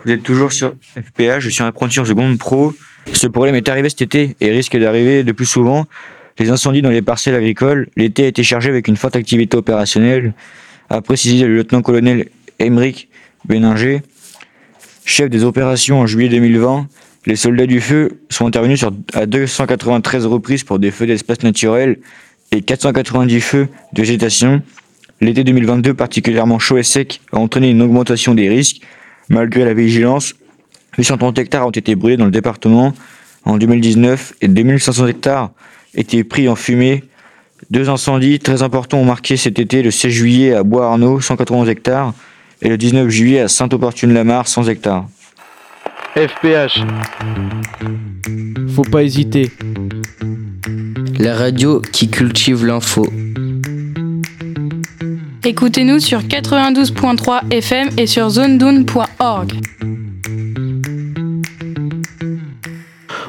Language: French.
Vous êtes toujours sur FPH, je suis un apprenti en seconde pro. Ce problème est arrivé cet été et risque d'arriver de plus souvent. Les incendies dans les parcelles agricoles, l'été a été chargé avec une forte activité opérationnelle, a précisé le lieutenant-colonel Aymeric Béninger, chef des opérations en juillet 2020. Les soldats du feu sont intervenus à 293 reprises pour des feux d'espaces naturels et 490 feux de végétation. L'été 2022, particulièrement chaud et sec, a entraîné une augmentation des risques. Malgré la vigilance, 830 hectares ont été brûlés dans le département en 2019 et 2500 hectares étaient pris en fumée. 2 incendies très importants ont marqué cet été, le 16 juillet à Bois-Arnaud, 191 hectares, et le 19 juillet à Sainte-Opportune-la-Mare, 100 hectares. FPH. Faut pas hésiter. La radio qui cultive l'info. Écoutez-nous sur 92.3 FM et sur zonedoune.org.